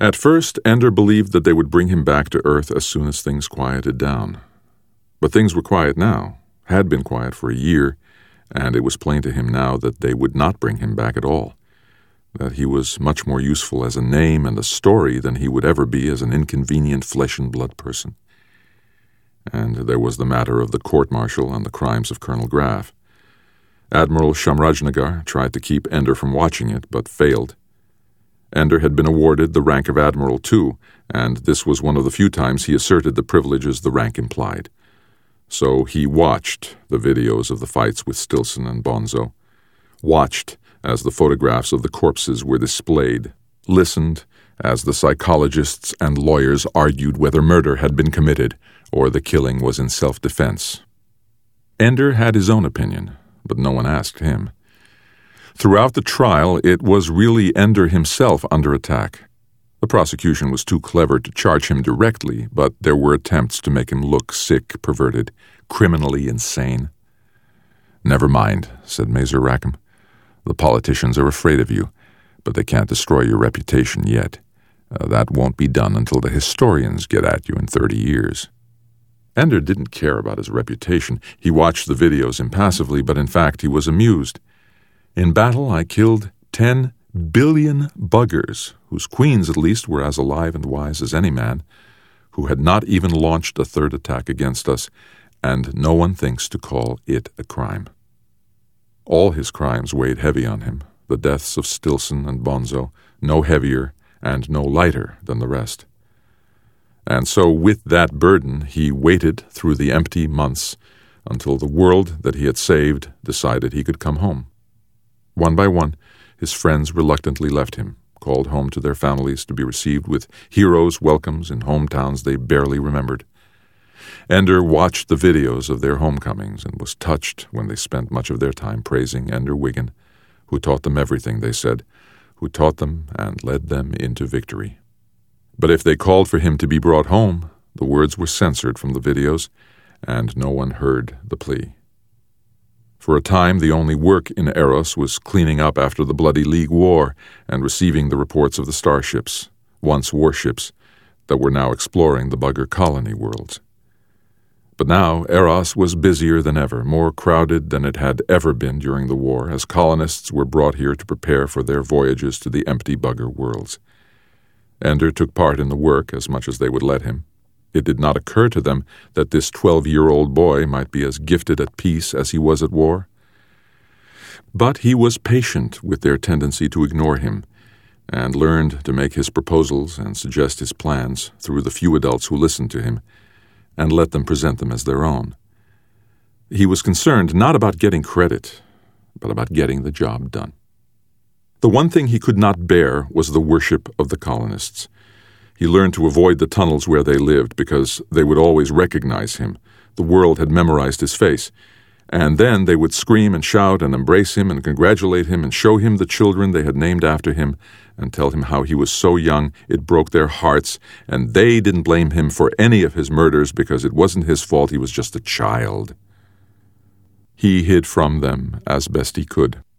At first, Ender believed that they would bring him back to Earth as soon as things quieted down. But things were quiet now, had been quiet for a year, and it was plain to him now that they would not bring him back at all, that he was much more useful as a name and a story than he would ever be as an inconvenient flesh-and-blood person. And there was the matter of the court-martial and the crimes of Colonel Graff. Admiral Shamrajnagar tried to keep Ender from watching it, but failed. Ender had been awarded the rank of admiral too, and this was one of the few times he asserted the privileges the rank implied. So he watched the videos of the fights with Stilson and Bonzo, watched as the photographs of the corpses were displayed, listened as the psychologists and lawyers argued whether murder had been committed or the killing was in self-defense. Ender had his own opinion, but no one asked him. Throughout the trial, it was really Ender himself under attack. The prosecution was too clever to charge him directly, but there were attempts to make him look sick, perverted, criminally insane. "Never mind," said Mazer Rackham. "The politicians are afraid of you, but they can't destroy your reputation yet. That won't be done until the historians get at you in 30 years. Ender didn't care about his reputation. He watched the videos impassively, but in fact he was amused. "In battle I killed 10 billion buggers, whose queens at least were as alive and wise as any man, who had not even launched a third attack against us, and no one thinks to call it a crime." All his crimes weighed heavy on him, the deaths of Stilson and Bonzo, no heavier and no lighter than the rest. And so with that burden he waited through the empty months until the world that he had saved decided he could come home. One by one, his friends reluctantly left him, called home to their families to be received with heroes' welcomes in hometowns they barely remembered. Ender watched the videos of their homecomings and was touched when they spent much of their time praising Ender Wiggin, who taught them everything, they said, who taught them and led them into victory. But if they called for him to be brought home, the words were censored from the videos, and no one heard the plea. For a time, the only work in Eros was cleaning up after the Bloody League War and receiving the reports of the starships, once warships, that were now exploring the bugger colony worlds. But now Eros was busier than ever, more crowded than it had ever been during the war, as colonists were brought here to prepare for their voyages to the empty bugger worlds. Ender took part in the work as much as they would let him. It did not occur to them that this 12-year-old boy might be as gifted at peace as he was at war. But he was patient with their tendency to ignore him, and learned to make his proposals and suggest his plans through the few adults who listened to him, and let them present them as their own. He was concerned not about getting credit, but about getting the job done. The one thing he could not bear was the worship of the colonists. He learned to avoid the tunnels where they lived because they would always recognize him. The world had memorized his face. And then they would scream and shout and embrace him and congratulate him and show him the children they had named after him and tell him how he was so young it broke their hearts, and they didn't blame him for any of his murders because it wasn't his fault, he was just a child. He hid from them as best he could.